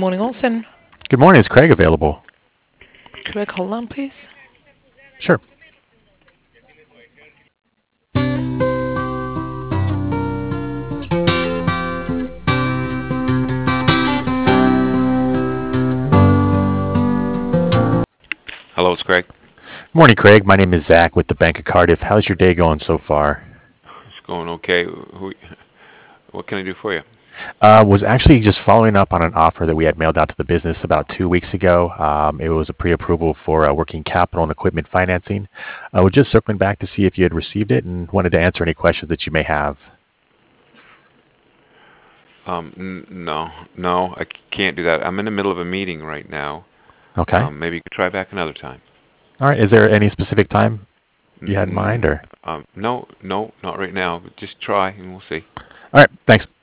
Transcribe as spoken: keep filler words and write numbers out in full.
morning, Olson. Good morning. Is Craig available? Craig, hold on, please. Sure. Hello, it's Craig. Morning, Craig. My name is Zach with the Bank of Cardiff. How's your day going so far? It's going okay. Who, what can I do for you? Uh, was actually just following up on an offer that we had mailed out to the business about two weeks ago. Um, it was a pre-approval for uh, working capital and equipment financing. I was just circling back to see if you had received it and wanted to answer any questions that you may have. Um, n- no, no, I c- can't do that. I'm in the middle of a meeting right now. Okay. Um, maybe you could try back another time. All right. Is there any specific time you had in N- mind, or? um, no, no, not right now. But just try and we'll see. All right. Thanks.